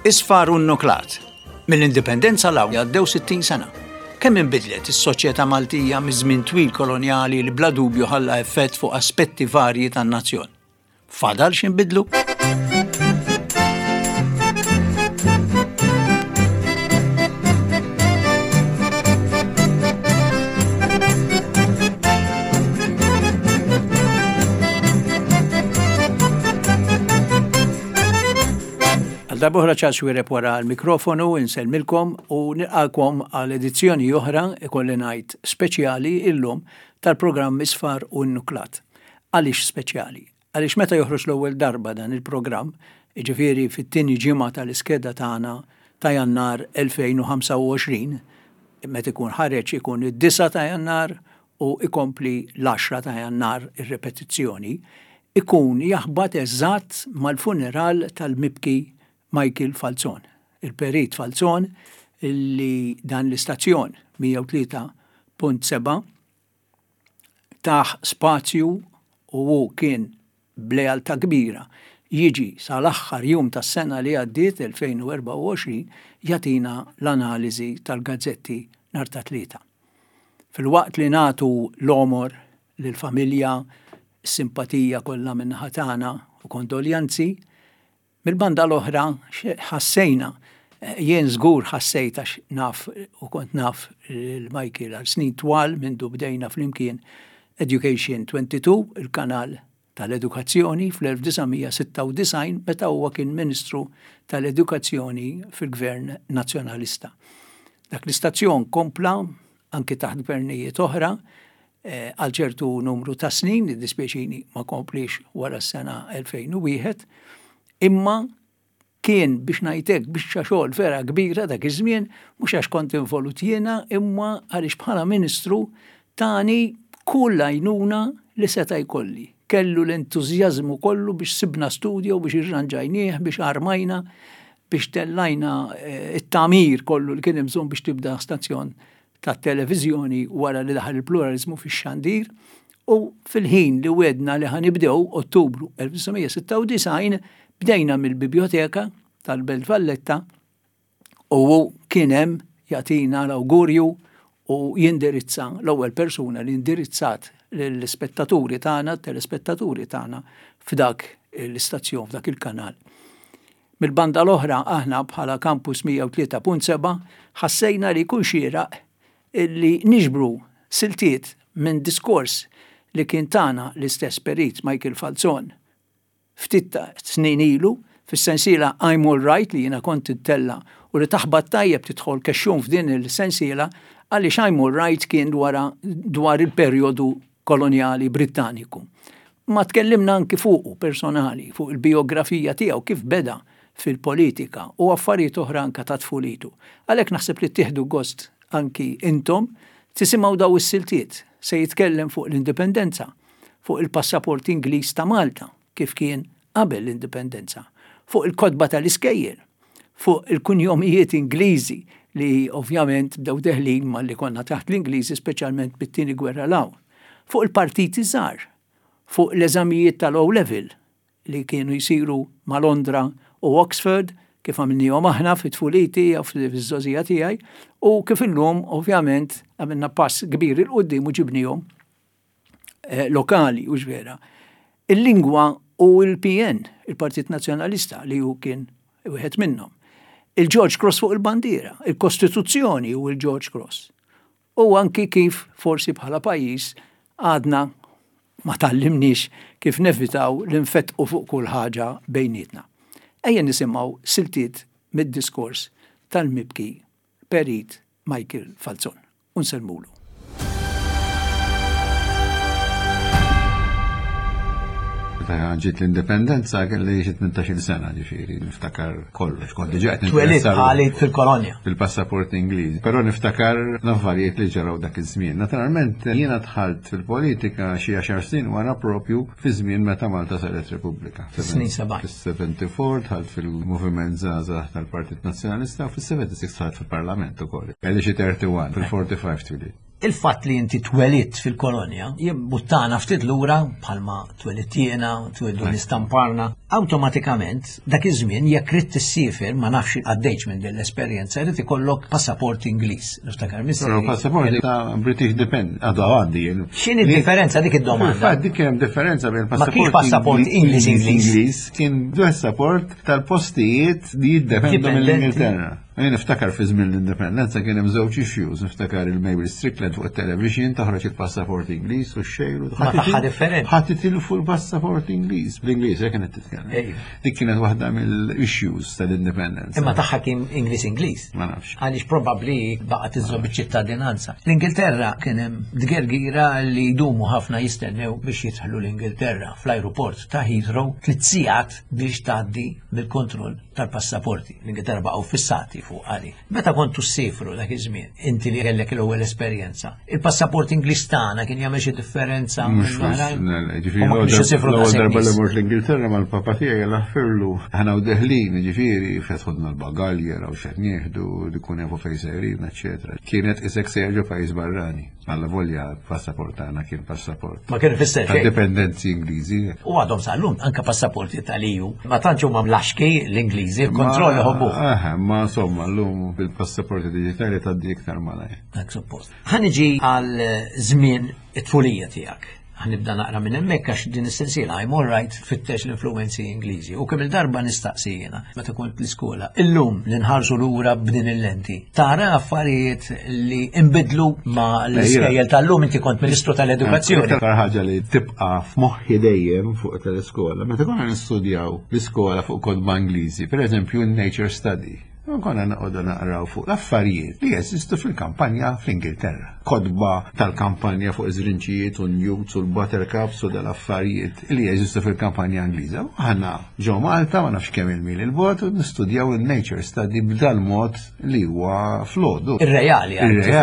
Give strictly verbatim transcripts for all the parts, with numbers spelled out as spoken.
Isfar u nnuklat. Mill-indipendenza l-għaw għaddew sittin sena. Kemm inbidlet is-soċjetà Maltija miż-żmien twil kolonjali li bla dubju ħalla effett fuq aspetti varji tan-nazzjon. Fadal x'inbidlu? Darbohra ċas wireb wara l-mikrofonu inselmilkom u nilqakom għal edizzjoni oħra ikolli ngħid speċjali illum tal-programm Isfar u nnuklat. Għaliex speċjali? Għaliex meta joħroġ l-ewwel darba dan il-programm, jiġifieri fit-tieni ġimgħa tal-iskeda tagħna ta' Jannar elfejn u ħamsa u għoxrin, meta ikun ħareġ ikun id-disa ta' Jannar u ikompli l-għaxra ta' Jannar ir-repetizzjoni, ikun jaħbad eżatt mal-funeral tal-mibki Michael Falzon, il-perit Falzon illi dan l-istazzjon mija u tlieta punt seba' taħ spazju u kien blealtà kbira jiġi sal-aħħar jum tas-sena li għaddiet elfejn u erba' u għoxrin jatina l-analiżi tal-gazzetti nhar ta' tlieta. Fil-waqt li nagħtu l-omor lill-familja, s-simpatija kollha min-naħa tagħna u kondoljanzi, Mil-banda l-oħra ħassejna, jien żgur ħassejt għax naf u kont naf il-Michael għal snin twal minn bdejna flimkien Education twenty-two, il-kanal tal-edukazzjoni fl-elf tisa' sitta u disgħin meta huwa kien Ministru tal-Edukazzjoni fil-Gvern Nazzjonalista. Dak l-istazzjon kompla anke taħt gvernijiet oħra għal ċertu numru ta' snin, id-dispjaċini ma komplix wara s-sena elfejn u wieħed, imma kien biex ngħidlek biex xogħol vera kbira dak iż-żmien mhux għax kont involut jiena imma għaliex bħala Ministru tani kull għajnuna li seta' jkolli. Kellu l-entużjażmu kollu biex sibna studio biex irranġajnieh, biex armajna, biex tellajna it-tamir kollu li kien imżon biex tibda stazzjon tat-televiżjoni wara li daħal il-pluralizmu fix-xandir u fil-ħin li wedna li ħanibdew Ottubru elf tisa' sitta u disgħin bdejna mill-biblioteka tal-Belt Valletta u kien hemm jagħtina l-awgurju u jindirizza l-ewwel persuna li indirizzat lill-spettaturi tagħna, telespettaturi tagħna f'dak l-istazzjon, f'dak il-kanal. Mill-banda l-oħra aħna bħala Campus mija u tlieta punt seba' ħassejna li jkun xieraq illi niġbru siltiet minn diskors li kien tagħna l-istess perit Michael Falzon ftit snin ilu, fis-sensiela I'm All Right li jiena kont intella u li taħbad tajjeb tidħol kexxun f'din il-sensiela għaliex I'm All Right kien dwar dwar il-perjodu kolonjali Brittaniku. Ma tkellimna anki fuqu personali, fuq il-biografija tiegħu kif beda fil-politika u affarijiet oħra anke ta' tfulitu. Għalhekk naħseb li tieħdu gost anki intom tisimgħu daw is-siltiet se jitkellem fuq l-indipendenza, fuq il-passaport Ingliż ta' Malta kif kien qabel l-indipendenza, fuq il-kodba tal-iskejjel, fuq il-kunjomijiet Ingliżi li ovvjament bdew deħlin ma li konna taħt l-Ingliżi speċjalment bit-tieni gwerra l-hawn, fuq il-partiti żgħar, fuq l-eżamijiet tal-O level li kienu jsiru ma' Londra u Oxford kif għamilnihom aħna fit-tfuliti jew fiż-żożija tiegħi u kif illum ovvjament għamilna pass kbir il-qudiem u ġibnihom eh, lokali u ġvera. Il-lingwa u il-P N, il-Partit Nazzjonalista li hu kien wieħed minnhom. Il-George Cross fuq il-bandiera, il-Kostituzzjoni u il-George Cross. U anki kif forsi bħala pajjiż għadna ma tallimniex kif nevitaw l-infettqu fuq kull ħaġa bejnietna. Ejja nisimgħu siltiet mid-diskors tal-mibki perit Michael Falzon. Unselmulu. Ġiet l-indipendenza kelli xi tmintax-il sena ġifieri niftakar kollox, kont diġà qed Twelid ħalit fil-kolonja. Bil-passaport Ingliż, però niftakar l-affarijiet li ġaraw dak iż-żmien. Naturalment jiena dħalt fil-politika xi għaxar snin wara propju fi żmien meta Malta saret Repubblika. Snin sebgħin. Fis-seventy-four dħalt fil-Moviment Żgħażagħ tal-Partit Nazzjonalista u fis-seventy-six dħalt fil-Parlament ukoll. Kelli xi thirty-one fil-forty-five twilit. il-fatt li inti twelit fil-kolonja jibbuttana ftit lura bħalma twelit jiena, twildu nistamparna, awtomatikament dak iż-żmien jekk rid tissiefer ma nafx għaddejx minn din l-esperjenza rid ikollok passaport Ingliż. Niftakar Però passaport ta' British Depend, għadu għaddi. X'inhi d-differenza dik id-domanda? Fad dik hemm differenza bejn Ma kienx passaport Ingliż Ingliż. Kien passaport tal-postijiet li jiddependu mill-Ingilterra. Jien niftakar fi żmien l-indipendenza kien hemm żewġ issues, niftakar il-Mabel Strickland fuq it-television taħroġ il-passaport Ingliż u x-xejn. Ma taħħa differenti. Ħadd itilfu l-passaport Ingliż, bl-Ingliż hekk kienet titkellem. Dik kienet waħda mill-issues tal-indipendenza. Imma taħħa kien Ingliż Ingliż. Ma nafx. Għaliex probabbli baqgħet iżob iċ-ċittadinanza. L-Ingilterra kien hemm dgergira li jdumu ħafna jistennew biex jidħlu l-Ingilterra fl-ajruport ta' Heathrow tliet sigħat biex tgħaddi bil-kontroll tal-passaporti. L-Ingilterra baqgħu fissati fuq għali. Meta kontu s-sifru dak iż-żmien, inti li kellek l-ewwel esperjenza, il-passaport Ingliż tagħna kien jagħmel xi differenza l-ewwel darba li mort l-Ingilterra mal-papa tiegħi laħfirlu ħana u deħlin, ġifieri fetħodna l-bagalja raw x'qed nieħdu dikun hemm fejn sejrin, eċetera. Kienet isek serġu pajjiż barrani. Alla volja passaport tagħna kien passaport. Ma kien ifisser xejn. Dipendenzi Ingliżi. U għadhom sal-lum anke passaporti tal-E U. Ma tantx huma mlaxki l-Ingliżi, il-kontroll ħobbu. Ma insomma llum bil-passaporti diġitali tgħaddi iktar malaj. Dak suppost. Ħaniġi għal żmien it-tfulija tiegħek. Ħnibda naqra minn hemmhekk għax din is-sensiela I'm all right fittex l-influenzi Ingliżi. U kemm il-darba nistaqsijena meta kont l-iskola. Illum li nħarsu lura b'din il-lenti. Tara affarijiet li inbidlu ma l-iskejjel tal-lum inti kont Ministru tal-Edukazzjoni. Aktar ħaġa li tibqa' f'moħħi dejjem fuq tal-iskola. Meta konna nistudjaw l-iskola fuq kodba Ingliżi, pereżempju n-nature study. Konna naqodu naqraw fuq l-affarijiet li jeżistu fil-kampanja fl-Ingilterra. Kodba tal-kampanja fuq iż-żrinċijiet u n-newts u l-buttercups u dal-affarijiet li jeżistu fil-kampanja Ingliża. Ħana ġew Malta ma nafx kemm il-mil il-bot u nistudjaw il-nature study b'dal mod li huwa flodu. Ir-reali,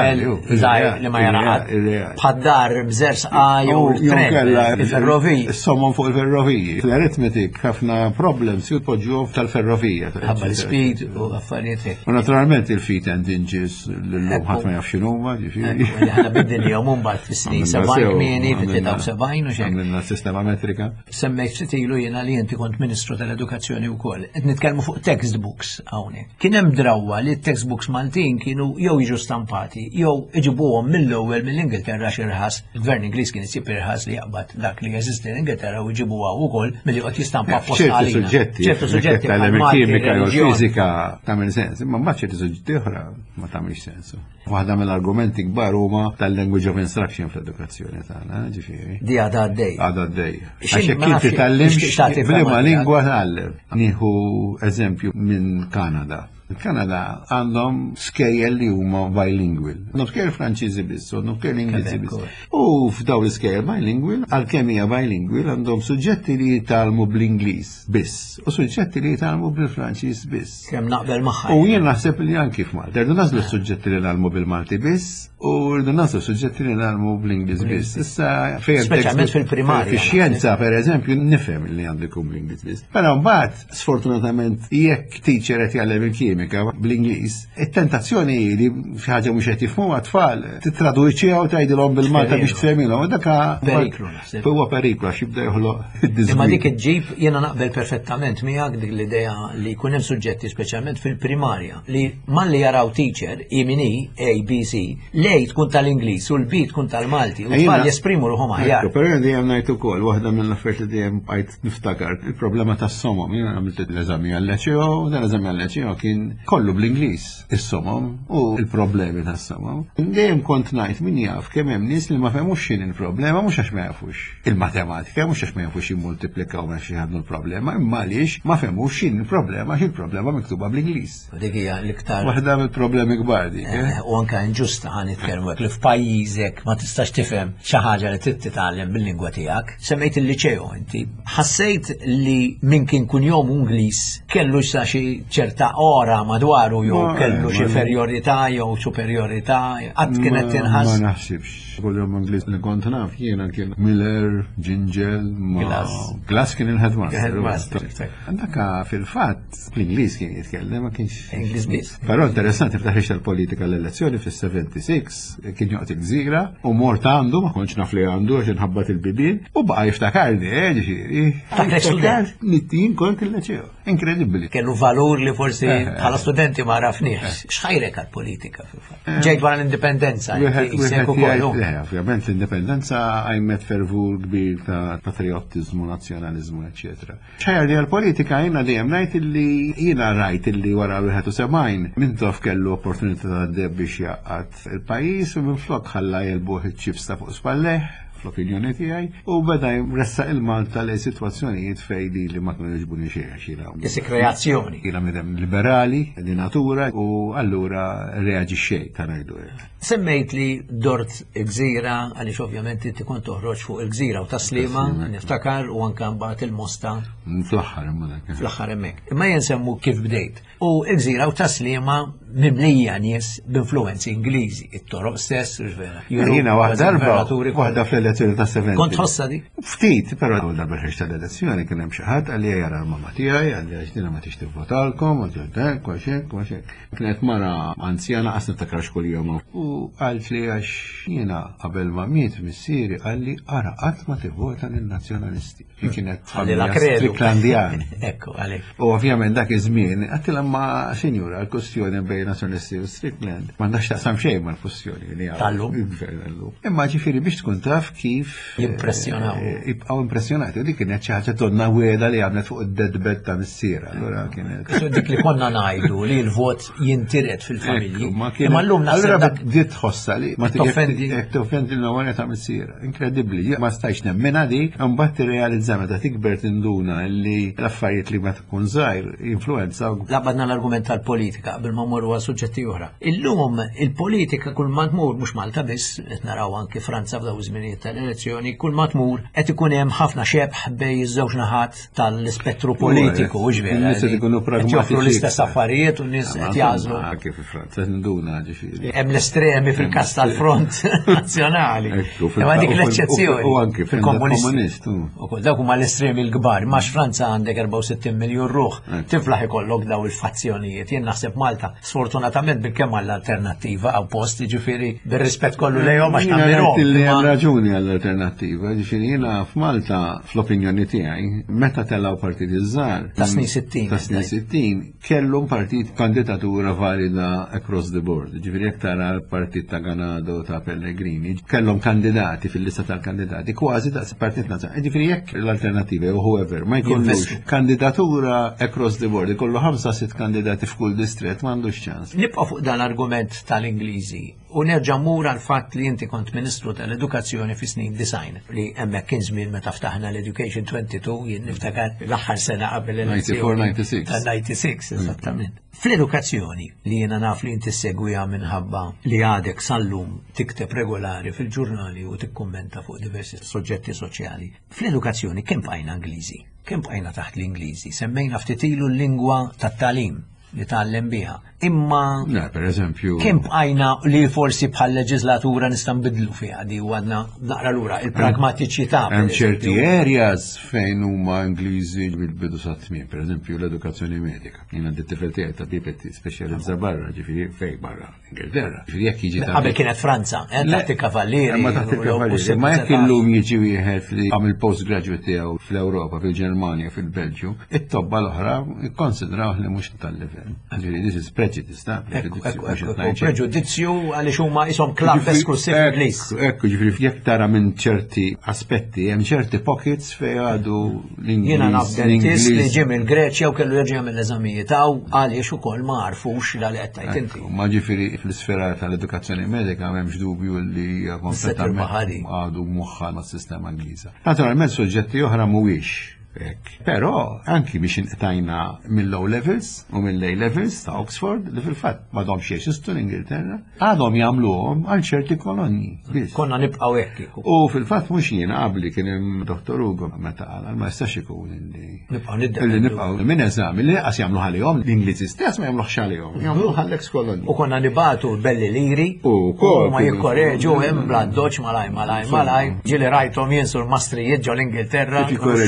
żgħir li ma jaraqat. Bħaddar bżers għaju il-ferroviji. Sommon fuq il-ferroviji. L-arithmetic ħafna problems jitpoġġu tal-ferrovija. Ħabba l-speed u affarijiet. U naturalment il-feet and inches l-lum ħadd ma jafx x'inhuma, ġifieri. Ħana bidin jom mbagħad fis-snin sebgħin kmieni fit-tlieta u sebgħin u xejn. Għamilna sistema metrika. Semmejt ftit ilu jiena li inti kont Ministru tal-Edukazzjoni wkoll. Qed nitkellmu fuq textbooks hawnhekk. Kien hemm drawwa li t-textbooks Maltin kienu jew jiġu stampati jew iġibuhom mill-ewwel mill-Ingilterra xi irħas. Il-Gvern Ingliż kien isib irħas li jaqbad dak li jeżisti l-Ingilterra u jġibuha wkoll milli qed jistampa apposta għalina. ċertu suġġetti tal-kimika jew il-fiżika tagħmel sens, imma mbagħad ċerti suġġetti oħra ma tagħmilx sensu. Waħda mill-argumenti kbar huma tal-language of instruction fl-edukazzjoni tagħna, ġifieri. Di għadha għaddej. Għadha għaddej. Għax jekk inti tallimx bliema lingwa tgħallem. Nieħu eżempju minn Kanada. Il-Kanada għandhom skejjel li huma bilingual. Għandhom skejjel Franċiżi biss, għandhom skejjel Ingliżi biss. U f'daw l-iskejjel bilingual, għalkemm hija bilingual għandhom suġġetti li jitalmu bl-Ingliż biss u suġġetti li jitalmu bil-Franċiż biss. Kemm naqbel magħha. U jien naħseb li anki f'Malta, rridu nażlu suġġetti li nagħmlu bil-Malti biss u rridu nażlu suġġetti li nagħmlu bl-Ingliż biss. Issa fejn speċjalment fil-primarja. Fix-xjenza pereżempju nifhem li għandikum bl-Ingliż biss. Però mbagħad sfortunatament jekk teacher qed jgħallem il-kimika bl-Ingliż, it-tentazzjoni li xi ħaġa mhux qed jifhmuha tfal titraduċiha u tgħidilhom bil-Malta biex tfehmilhom, dak periklu. Huwa periklu għax jibda joħloq id-disgwid. Imma dik iġġib jiena naqbel perfettament miegħek dik l-idea li jkun hemm suġġetti speċjalment fil-primarja li malli jaraw teacher imini A, B, C, lej tkun tal-Ingliż u l-B tkun tal-Malti u tfal jesprimu ruħhom aħjar. Però dejjem ngħid ukoll waħda mill-affarijiet li dejjem bqajt niftakar il-problema tas-somom. Jiena għamilt l-eżami għall-leċeo, dan l-eżami għall-leċeo kien kollu bl-Ingliż is-somom u l-problemi tas-somom. Dejjem kont ngħid min jaf kemm hemm nies li ma fehmux x'in il-problema mhux għax ma jafux il-matematika, mhux għax ma jafux jimmultiplikaw ma xi ħadnu l-problema, imma għaliex ma fehmux x'in il-problema għax il-problema miktuba bl-Ingliż. Dik hija l-iktar waħda mill-problemi kbar dik. U anke inġusta ħan nitkellmu hekk li f'pajjiżek ma tistax tifhem xi ħaġa li trid titgħallem bil-lingwa tiegħek. Semmejt il-liċew inti. Ħassejt li min kien kun jom Ingliż kellu sa xi ċerta ora madwaru jew kellu xi ferjorità jew superjorità qatt kienet tinħass. Ma naħsibx. Kull-jum Ingliż li kont naf jiena kien Miller, Gingell, Glass kien il-headmaster. Għandaka fil-fatt fl-Ingliż kien jitkellem ma kienx. Ingliż biss. Però interessanti ftaħix tal-politika l-elezzjoni fis-seventy-six six kien joqgħod il-gżira u mort għandu ma kontx naf li għandu għax inħabbat il-bibien u baqa' jiftakarni ġifieri. Fakar nittin kont il-leċew. Inkredibbli. Kellu valur li forsi bħala studenti ma rafniex. X'ħajrek għall-politika fil-fatt? Ġejt wara l-indipendenza. Ovvjament l-indipendenza għajmet fervur kbir ta' patriottiżmu, nazzjonaliżmu, eċetera. ċajr li għal-politika jina dejjem ngħid illi jiena rajt illi wara wieħed u sebgħin Mintoff kellu opportunità ta' deb biex jaqqat il-pajjiż u minflok ħalla jelbuh iċ-ċips ta' fuq spalleħ fl-opinjoni tiegħi u beda jressa il-Malta li sitwazzjonijiet fejn li ma kienu jiġbuni xejn xira. Isi kreazzjoni. Jiena midem liberali, di natura u allura reaġixxej ta' ngħidu hekk. Semmejt li dort il-gżira għaliex ovvjament inti kont toħroġ fuq il-gżira u taslima niftakar u anke mbagħad il-Mosta. Fl-aħħar imma dak. Fl-aħħar hemmhekk. Imma jien semmu kif bdejt. U l-gżira u taslima mimlija nies b'influenzi Ingliżi, it-toroq stess, vera. Jiena waħda darba waħda fl-elezzjoni ta' seventy. Kont ħossa di? Ftit, però għal darba ħeġ tal-elezzjoni kien hemm xi ħadd għalli jara l-mamma tiegħi, għalli għax dina ma tix tivvotalkom, u ġeltek, kwaxek, kwaxek. Kienet mara anzjana qas niftakarx kull jum. U għalt li għax jiena qabel ma miet missieri għalli ara qatt ma tivvota lin-nazzjonalisti. Kienet Stricklandjani. Ekku, għalek. U ovvjament dak iż-żmien għattilha ma sinjura l-kwestjoni bejn nazzjonalisti u Strickland. M'għandax taqsam xejn mal-kwestjoni li Tal-lum. Imma ġifieri biex tkun taf kif Jimpressjonaw. Jibqgħu impressjonati. Dik kienet xi ħaġa tonna wieda li għamlet fuq id-deadbed ta' missiera. Allura kienet. Dik li konna ngħidu li l-vot jintiret fil-familji. Imma llum naħseb dak dit tħossa li ma toffendi toffendi l-nawara ta' missiera. Inkredibbli. Ma stajx nemmena dik, imbagħad tirrealizza meta tikber tinduna li l-affarijiet li ma tkun żgħir influenzaw. Labadna l-argument tal-politika qabel ma mmorru għal suġġetti oħra. Illum il-politika kull ma tmur mhux Malta biss, qed naraw anke Franza f'daw żminijiet tal-elezzjoni, kull ma tmur qed ikun hemm ħafna xebħ bejn iż-żewġ naħat tal-ispettru politiku, u ġvera. Joffru l-istess affarijiet u n-nies qed jażlu. Anke fi Franza nduna ġifieri. Hemm l-estremi fil-każ tal-Front Nazzjonali. Imma dik l-eċċezzjoni. U anke fil-komunisti. Ukoll dawk huma l-estremi l-kbar, max Franza għandek erba' u sittin miljun ruħ. Tiflaħ ikollok daw il-fazzjonijiet. Jien naħseb Malta sfortunatament bil-kemm għall-alternattiva għaw post ġifieri bir-rispett kollu lejhom għax nagħmilhom. Li hemm raġuni għall-alternattiva, ġifieri jiena f'Malta fl-opinjoni tiegħi meta tellgħu partiti żgħar ta' snin sittin. Ta' snin sittin kellhom partit kandidatura valida across the board. Ġifieri jekk tara l-partit ta' Ganado ta' Pellegrini kellhom kandidati fil-lista tal-kandidati kważi ta' partit nazzjonali. Ġifieri jekk l-alternattiva u whoever ma jkollux kandidatura across the board, ikollu ħamsa sitt kandidati f'kull distret m'għandux ċans. Nibqa' fuq dan l-argument tal-Ingliżi u nerġa' mmur għal fatt li inti kont Ministru tal-Edukazzjoni fi snin design li hemmhekk kien żmien meta ftaħna l-Education twenty-two jien niftakar l-aħħar sena qabel l-elezzjoni tal-ninety-six eżattament. Fl-edukazzjoni li jiena naf li inti segwiha minħabba li għadek sal-lum tikteb regolari fil-ġurnali u tikkummenta fuq diversi soġġetti soċjali. Fl-edukazzjoni kemm bqajna Ingliżi? Kemm bqajna taħt l-Ingliżi? Semmejna ftitilu l-lingwa tat-tagħlim li tgħallem biha. Imma Na, per eżempju. kemm bqajna li forsi bħal leġislatura nista' nbidlu fiha di u għadna naqra lura il-pragmatiċità. Hemm ċerti areas fejn huma Ingliżi bil-bidu sa tmiem, per eżempju l-edukazzjoni medika. Jien għandi tifel tiegħi tabib speċjalizza barra, ġifieri fejn barra Ingilterra. Ġifieri jekk jiġi qabel kienet Franza, taħt il-kavallieri. Ma taħt il-kavallieri, ma jekk illum jiġi wieħed li għamil postgraduate tiegħu fl-Ewropa, fil-Ġermanja, fil-Belġju, it-tobba l-oħra jikkonsidrawh li mhux tal-livell. Ġifieri this is prejudice, ta' preġudizzju għaliex huma ishom klabb esklusiv Ingliż. Ekku, ġifieri jekk tara minn ċerti aspetti, hemm ċerti pockets fejn għadu l-Ingliż. Jiena naf dentist li ġie minn Greċja u kellu jerġa' jagħmel eżamijiet hawn għaliex ukoll ma għarfux li qed tgħid inti. Ma ġifieri fl-isfera tal-edukazzjoni medika m'hemmx dubju li kompletament għadu moħħa mas-sistema Ingliża. Naturalment suġġetti oħra mhuwiex. Però anki biex inqtajna mill-low levels u mill-A levels ta' Oxford li fil-fatt m'għadhom xejn jeżistu l-Ingilterra, għadhom jagħmluhom għal ċerti kolonji. Konna nibqgħu hekk. U fil-fatt mhux jiena qabli kien hemm Dottor Ugo meta qal ma jistax ikun illi nibqgħu nibqgħu minn eżami li qas jagħmlu għalihom l-Ingliżi stess ma jagħmluhx għalihom. Jagħmlu għall-ex kolonji. U konna nibatu belli liri u ma jikkoreġu hemm bladdoċ malaj malaj malaj ġieli rajthom jinsu l-mastrijiet ġew l-Ingilterra ma ta'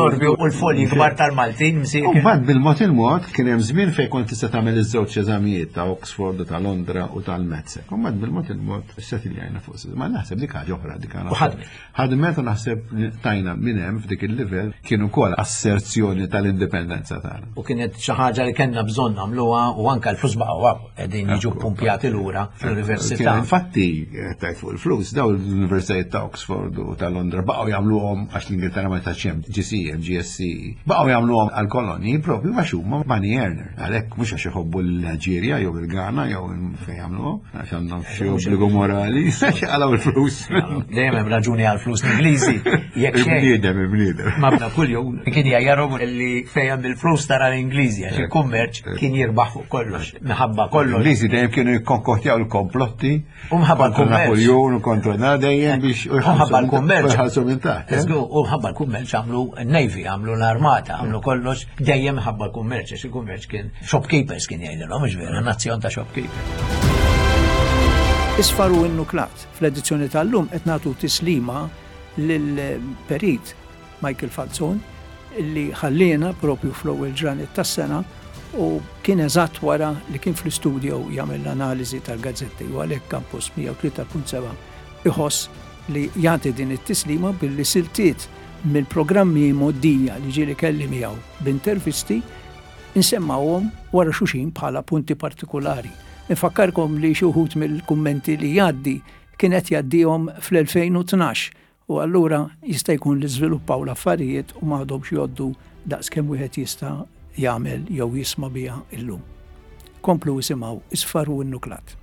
sorbi u l-folji kbar tal-Maltin U msiekin. mbagħad bil-mod il-mod kien hemm żmien fejn kont tista' tagħmel iż-żewġ eżamijiet ta' Oxford u ta' Londra u tal-Metzek. U mbagħad bil-mod il-mod settiljajna fuq ma naħseb dik ħaġa oħra dik U ħadmet. ħadmet u naħseb tajna minn hemm f'dik il-livell kienu wkoll asserzjoni tal-indipendenza tagħna. U kienet xi ħaġa li kellna bżonn nagħmluha u anke l-flus baqgħu qegħdin jiġu pumpjati lura fl-università. Infatti, tajt fuq il-flus, daw l-Universitajiet ta' Oxford u ta' Londra baqgħu jagħmluhom għax l-Ingilterra ma tax hemm G C M, G S C, baqgħu jagħmluhom għall-kolonji propju għax huma money earner. Għalhekk mhux għax iħobbu l-Niġerja jew il-Ghana jew fejn jagħmluhom, għax għandhom xi obbligu morali, għalaw il-flus. Dejjem hemm raġuni għall-flus Ingliżi. Jekk Ibniedem, ibniedem. ma bda kuljum kien jgħajjarhom li fejn bil-flus tara l-Ingliżi għax il-kummerċ kien jirbaħ fuq kollox, minħabba kollox. L-Ingliżi dejjem kienu jikkonkottjaw il-komplotti. U mħabba l-kummerċ. Napoleon u kontra na dejjem biex Mħabba l-kummerċ. ħalsu minn taħt. U mħabba l-kummerċ għamlu n-Navy, għamlu l-armata, għamlu kollox dejjem mħabba l-kummerċ, għax il-kummerċ kien shopkeepers kien jgħidilhom, mhux vera, nazzjon ta' shopkeepers. Isfaru n-nuklat. Fl-edizzjoni tal-lum qed nagħtu tislima lill-perit Michael Falzon li ħallina propju fl-ewwel ġranet tas-sena u kien eżatt wara li kien fl-istudio jagħmel l-analiżi tal-gazzetti u għalhekk Campus mija u tlieta punt seba' iħoss li jagħti din it-tislima billi siltiet mill-programmi moddija li ġieli kelli miegħu b'intervisti insemmawhom wara xuxin bħala punti partikolari. Nifakkarkom li xi wħud mill-kummenti li jgħaddi kienet jgħaddihom fl-elfejn u tnax u allura jista' jkun li żviluppaw l-affarijiet u m'għadhomx jgħoddu daqskemm wieħed jista' jagħmel jew jisma' biha illum. Komplu isimgħu Isfaru n-nuklat.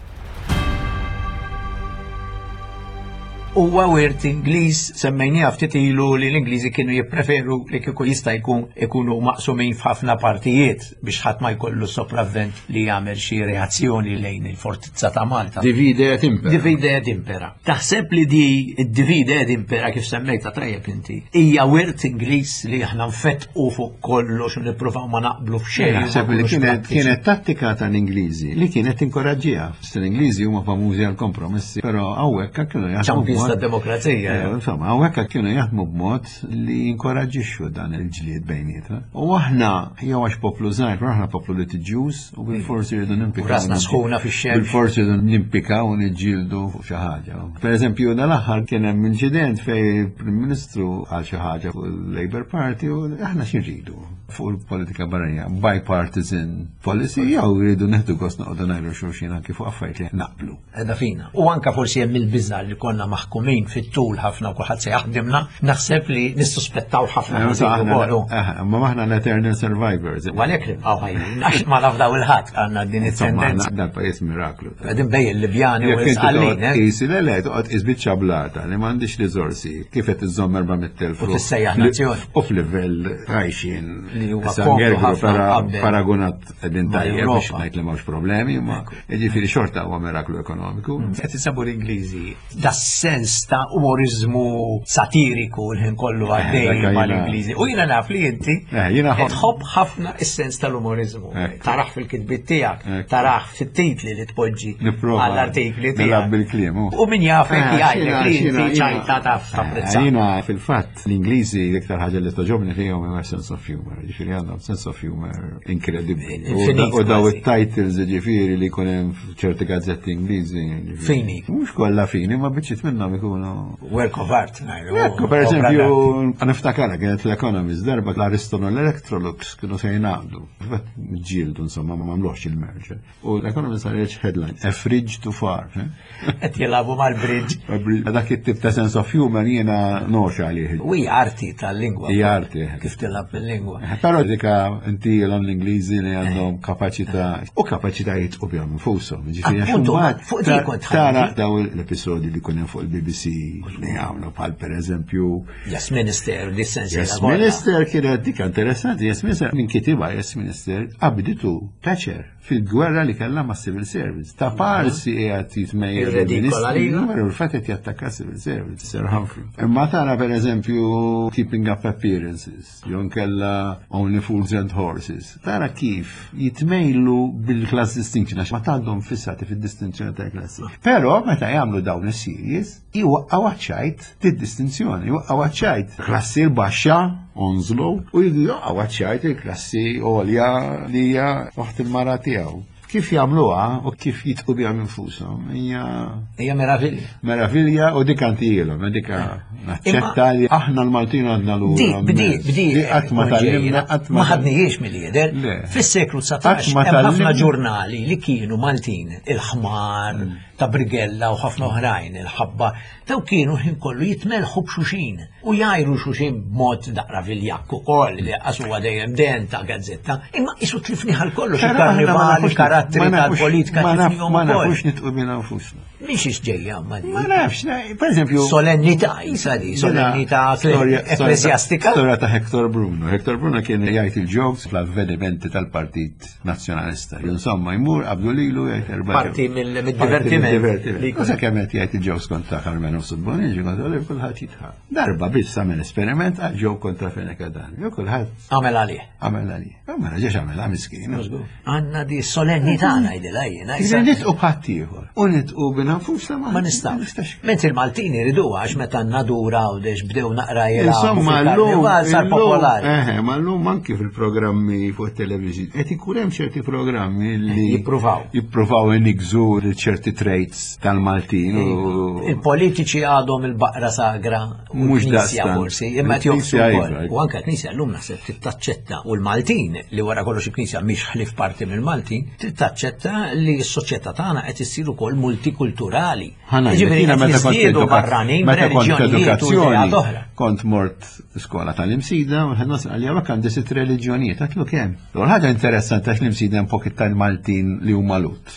Huwa wirt Ingliż semmejniha ftit ilu li l-Ingliżi kienu jippreferu li kieku jista' jkun ikunu maqsumin f'ħafna partijiet biex ħadd ma jkollu sopravvent li jagħmel xi reazzjoni lejn il-fortizza ta' Malta. Divide et impera. Divide et impera. Taħseb li di divide et impera kif semmejta tajjeb inti hija wirt Ingliż li aħna nfettqu fuq kollox u nippruvaw ma naqblu f'xejn. Naħseb li kienet kienet tattika tal-Ingliżi li kienet inkoraġġija. L-Ingliżi huma famużi għal kompromessi, però hawnhekk kienu jaħdmu tad-demokrazija. Insomma, hawnhekk kienu jaħdmu b'mod li jinkoraġġixxu dan il-ġlied bejnietna. U aħna jew għax poplu żgħir, aħna poplu li tiġġuż u bil-forsi rridu nimpikaw. Rasna sħuna fix-xemx. Bil-forsi rridu nimpikaw u niġġieldu fuq xi ħaġa. Pereżempju dal-aħħar kien hemm inċident fejn il-Prim Ministru għal xi ħaġa fuq il-Labour Party u aħna xi rridu fuq il-politika barranija, bipartisan policy, jew rridu neħdu gost noqogħdu ngħidu xulxin anke fuq affarijiet li naqblu. Edha fina. U anke forsi hemm il-biża li konna maħkumin fit-tul ħafna u kulħadd se jaħdimna, naħseb li nissuspettaw ħafna. Ma maħna l-eternal survivors. Għalhekk nibqgħu ħajjin, għax ma nafdaw il-ħadd għandna din it-tendenza. Dal-pajjiż miraklu. Qegħdin bejn il-Libjani u l-Sqallin. Qisi l toqgħod isbit ċablata li m'għandix riżorsi kif qed iżomm erba' mit-telf. U tissejjaħ nazzjon. U f'livell għajxin. Li huwa komplu paragonat qegħdin tajjeb biex ngħid li m'hawnx problemi, ma jiġifieri xorta huwa miraklu ekonomiku. Qed isabu l-Ingliżi das-sens ta' umorizmu satiriku l-ħin kollu għaddej mal-Ingliżi. U jiena naf li inti tħobb ħafna is-sens tal-umorizmu. Taraħ fil-kitbiet tiegħek, taraħ fit-titli li tpoġġi għall-artikli tiegħek. U min jafek jgħidlek li inti ċajta taf tapprezza. Jiena fil-fatt l-Ingliżi l-iktar ħaġa li toġobni fihom huwa sense of humor. Ġifieri għandhom sense of humor inkredibbli. U daw it-titles ġifieri li jkun hemm ċerti gazzetti Ingliżi. Fini. Mhux kollha fini, ma biċċiet minnhom ikunu work of art. Ekku, per eżempju, għaniftakara kienet l-Economist darba l-Ariston u l-Electrolux kienu se jnaqdu. Ġildu, insomma, ma mamluħx il-merġ. U l-Economist għarriċ headline, a fridge too far. Et jilabu mal-bridge. Dak it-tip ta' sense of humor jiena noxa għalih. U hija arti tal-lingwa. Hija arti. Kif tilab bil-lingwa. Però dika inti l-Ingliżi li għandhom kapaċità u kapaċitajiet u bjom fushom. Tara daw l-episodi li kunem fuq il-B B C li għamlu bħal per eżempju Yes Minister, dissensi. Yes Minister kienet dik interessanti, Yes Minister minn kitiba Yes Minister abditu Thatcher. fil-gwerra li kellha ma' civil service. Ta' parsi qiegħed jitmejjer Ir-redikola lilha. il-fatt qed jattakka civil service, Sir Humphrey. Imma tara pereżempju keeping up appearances, jew kella only fools and horses. Tara kif jitmejlu bil-class distinction għax ma tgħaddhom fissati fid-distinzjoni tal-klassi. Però meta jagħmlu dawn is-series, iwaqqgħu ċajt tid-distinzjoni, iwaqqgħu ċajt klassi l-baxxa Onslow u jgħu ċajt il-klassi għolja li hija waħt il-mara tiegħu. Kif jagħmluha u kif jitqu biha minfushom hija hija meravilja. Meravilja u dik antijilhom, dik naċċetta li aħna l-Maltin għandna lura. Bdi, bdi, qatt ma tallimna qatt ma ħadniex mill-jeder. Fis-seklu satax hemm ħafna ġurnali li kienu Maltin, il-ħmar ta' Brigella u ħafna oħrajn, il-ħabba, taw kienu ħin kollu jitmelħu b'xuxin u jajru xuxin b'mod daqra viljak ukoll li qasuha dejjem den ta' gazzetta, imma isu tlifni ħal kollu il-karnival, il-karatteri tal-politika tlifnihom ukoll. Ma nafux nitqu bina nfusna. Mhix ixġejja ma di. Ma nafx, pereżempju. Solennità jisa di, solennità ekklesjastika. Storja ta' Hector Bruno. Hector Bruno kien jgħid il-jokes fl-avvenimenti tal-Partit Nazzjonalista. Insomma, jmur qabdu lilu jgħid erba'. Parti mill-divertiment. Cosa kemmet jgħid il-jokes kontra Carmen u Subboni, ġi kontra li kulħadd jitħab. Darba biss għamel esperiment għal ġew kontra Fenek Dan. Jo kulħadd. Għamel għalih. Għamel għalih. Ma ġiex għamel miskin. Għandna di solennità ngħidilha jiena. Nitqu bħaddieħor. U nitqu binafusna ma nistax. Ment il-Maltini ridu għax meta nadura u dex bdew naqra jela. Insomma, l-lum sar popolari. Eħe, ma l-lum anki fil-programmi fuq televizjoni. Et ikurem ċerti programmi li jippruvaw. Jippruvaw inigżu ċerti traits tal-Maltin. Il-politiċi għadhom il-baqra sagra u l-Knisja forsi, imma t-joqsu u anka Knisja l-lum naħseb tittaċċetta u l-Maltin li wara kollox il-Knisja mhix ħlif parti mill-Maltin, tittaċċetta li s-soċjetà tagħna qed issir ukoll multikulturali. Ġifieri meta kont barranin b'reliġjonijiet kont mort skola tal-imsida u ħed nasal għalija għandi sitt reliġjonijiet għatlu kemm. L-ħaġa interessanti għax l-imsida hemm pokit tal-Maltin li huma Lut.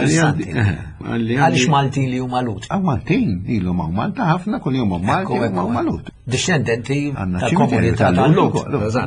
Għalix Maltin li huma Lut? Għaw Maltin, ilhom hawn Malta ħafna kull jum Malti huma Lut. Discendenti tal-komunità tal-Lut.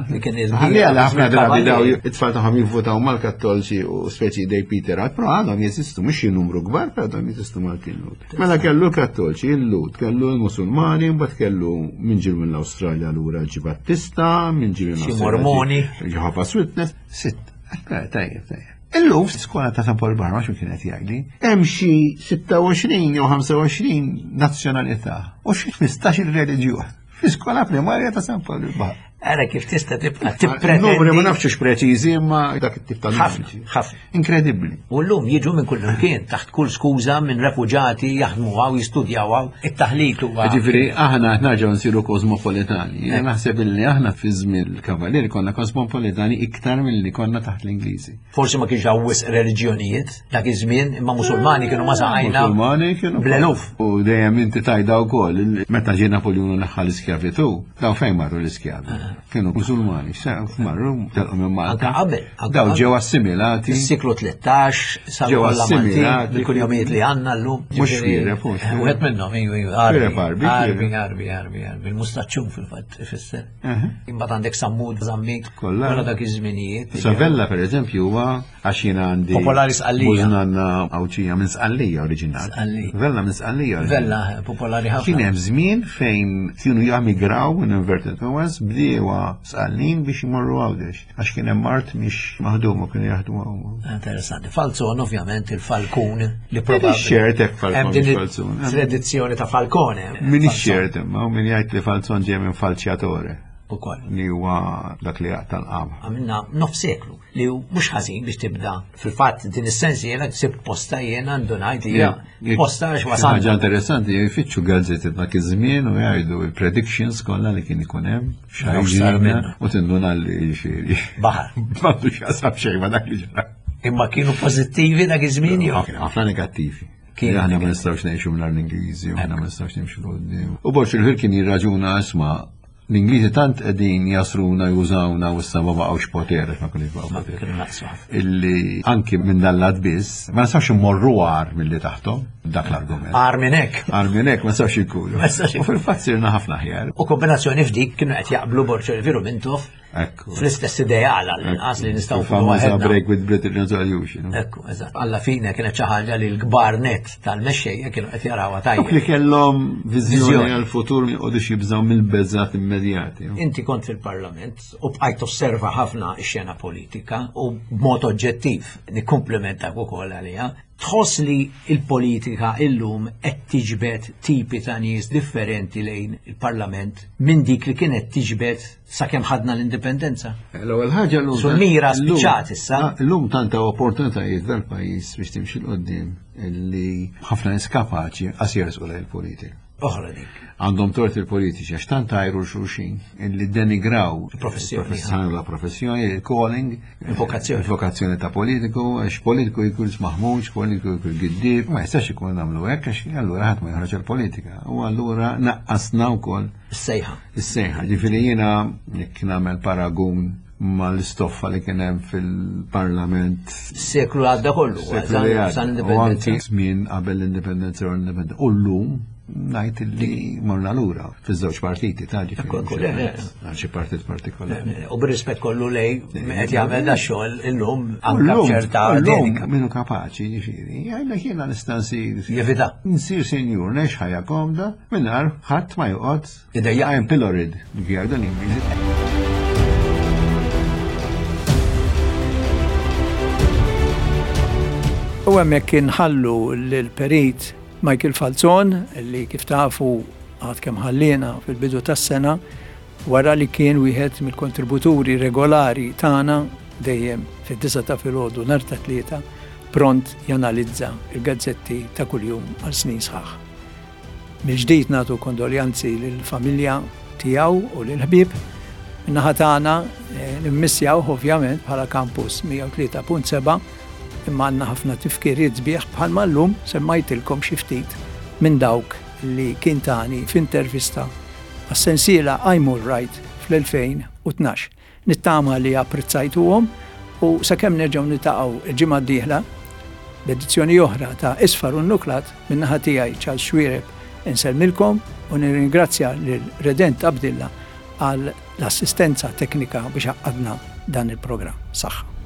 Għalli għal ħafna drabi daw it-tfal tagħhom jivvotaw mal-Kattolċi u speċi dej Peter Għad, però għadhom jeżistu mhux numru kbar, però għadhom jeżistu Maltin Lut. Mela kellu l-Kattolċi, il-Lut, kellu l-Musulmani, mbagħad kellu minn ġil mill-Awstralja lura Ġibattista, minn ġil mill Mormoni, Jehovah's Witness, sitt. Tajjeb, tajjeb. Illum skola ta' San Paul Barma xo kienet jgħidli, hemm xi sitta u għoxrin jew ħamsa u għoxrin nazzjonalità u xi tmistax il-reliġjon. Fi-skola primarja ta' San Paul Barma. Ara kif tista' tibqa' tippretendi. Numri ma nafx preċiżi imma dak it-tip ta' ħafna, ħafna. Inkredibbli. U llum jiġu minn kull kien taħt kull skuża minn refuġati jaħdmu għaw jistudjaw għaw it-taħlit huwa. Ġifieri aħna nerġgħu nsiru kosmopolitani. Jien naħseb illi aħna fi żmien il-Kavalieri konna kosmopolitani iktar milli konna taħt l-Ingliżi. Forsi ma kienx hawn wisq reliġjonijiet dak iż-żmien imma Musulmani kienu ma saqajna. Musulmani kienu bl-eluf. U dejjem inti tajda wkoll meta ġie Napoleon naħħa l-iskjavitu, daw fejn marru l-iskjavi. Kienu Musulmani. Marru telqom minn Malta. Daw ġew assimilati. Is-siklu tlettax, ġew assimilati. Bil-kuljomijiet li għandna llum. Mhux fiera fuq. U qed minnhom arbi, arbi, arbi, arbi, arbi, il-mustaċċun fil-fatt ifisser. Imbagħad għandek Sammud Zammit kollha dak iż-żminijiet. Savella pereżempju huwa għax jiena għandi popolari Sqallija. Mużnanna awċija minn Sqallija oriġinali. Vella minn Sqallija. Vella popolari ħafna. Kien hemm żmien fejn kienu jamigraw in inverted commas bdiewa Sqallin biex jmorru għawdex, għax kien hemm mart mhix maħdumu kienu jaħdmu għaw. Interessanti. Falzon ovvjament il-Falkun li probabbli. Xert hekk Falkun Falzon. Tradizzjoni ta' Falcone. Min ix-xert imma u min jgħid li Falzon ġej minn Falċjatore. Ukoll. Li huwa dak li għaqta l-qama. Għamilna nof seklu li mhux ħażin biex tibda fil-fatt din is-sens jiena ksibt posta jiena għandu ngħid hija posta għax wasal. Ħaġa interessanti jfittxu gazzeti dak iż-żmien u jgħidu il-predictions kollha li kien ikun hemm xahar u tinduna li xieri. Baħar. M'għandux jasab xejn ma dak li ġara. Imma kienu pożittivi dak iż-żmien jew? Ħafna negattivi. Aħna ma nistgħux ngħixu mingħajr l-Ingliżi u aħna ma nistgħux nimxu l-qudiem. U Borċil kien jirraġuna isma' l-Ingliżi tant qegħdin jasruna jużawna u issa ma baqgħux poter ma kienx baqgħu poter. Illi anki minn dallat biss ma nistgħux immorru għar milli taħtom. dak l-argument. Arminek. Arminek ma sax ikunu. Ma sax ikunu. U fil-fatt sirna ħafna ħjar. U kombinazzjoni f'dik kienu qed jaqblu Borċo Viru Mintoff Ekku. fl-istess idea għal-inqas li nistgħu Famuża break with British resolution. Ekku, eżatt. Alla fina kienet xi ħaġa li l-kbar net tal-mexxejja kienu qed jarawha Dak li tajjeb. kellhom Viżjoni. viżjoni għal-futur mi jqogħdux jibżgħu mill-beżat immedjati. Inti kont fil-Parlament u bqajt osserva ħafna x-xena politika u b'mod oġġettiv nikkumplementak ukoll għaliha. Tħoss li il-politika illum qed tiġbed tipi ta' nies differenti lejn il-Parlament minn dik li kienet tiġbed sakemm ħadna l-indipendenza. L-ewwel ħaġa llum. Sul mira spiċċat issa. Llum tanta opportunitajiet dal-pajjiż biex timxi l-qoddim illi ħafna nies kapaċi qas jersqu lejn il-politika. Oħra dik. Għandhom tort il-politiċi għax tant tajru xulxin illi denigraw Il-professjoni. il-professjoni la professjoni, il-calling, Il-vokazzjoni. il-vokazzjoni ta' politiku, għax politiku jkun smaħmuġ, politiku jkun giddib, ma jistax ikun nagħmlu hekk għax allura ħadd ma jħroġ il-politika. U allura naqqasna wkoll Is-sejħa. is-sejħa. Ġifieri jiena jekk nagħmel paragun ma l-istoffa li kien hemm fil-Parlament Seklu għadda kollu. seklu li għadda. U Sal-indipendenza. anki żmien qabel l-indipendenza u l-indipendenza. U llum ngħid li morna lura fiż-żewġ partiti ta' Ekku, ekku, le, le. għal xi partit partikolari. U bir-rispett kollu lej qed jagħmel da xogħol illum anke b'ċerta Llum denika. minnu kapaċi ġifieri, għajna kiena nista' nsir Jevita. nsir senjur nex ħajja komda mingħajr ħadd ma joqgħod Idejja. I'm pilloried. Jgħidu l-Ingliżi. U hemmhekk kien ħallu l-perit Michael Falzon, li kif tafu għad kemm ħallina fil-bidu tas-sena, wara li kien wieħed mill-kontributuri regolari tagħna dejjem fid-disa ta' filgħodu nhar ta' tlieta pront janalizza il-gazzetti ta' kuljum għal snin sħaħ. Mill-ġdid nagħtu kondoljanzi lill-familja tiegħu u lill-ħbieb. In-naħa tagħna nimmissjaw ovvjament bħala kampus mija u tlieta punt seba' imma għandna ħafna tifkiriet sbieħ bħalma llum semmajtilkom xi ftit minn dawk li kien tani f'intervista għas-sensiela I'm All Right fl-elfejn u tnax. Nittama li apprezzajtuhom u sakemm nerġgħu niltaqgħu il-ġimgħa d-dieħla b'edizzjoni oħra ta' Isfar u Nnuklat min-naħa tiegħi Charles Xwiereb insellmilkom u nirringrazzja lil Redent Abdilla għal l-assistenza teknika biex għaqadna dan il-programm. Saħħa.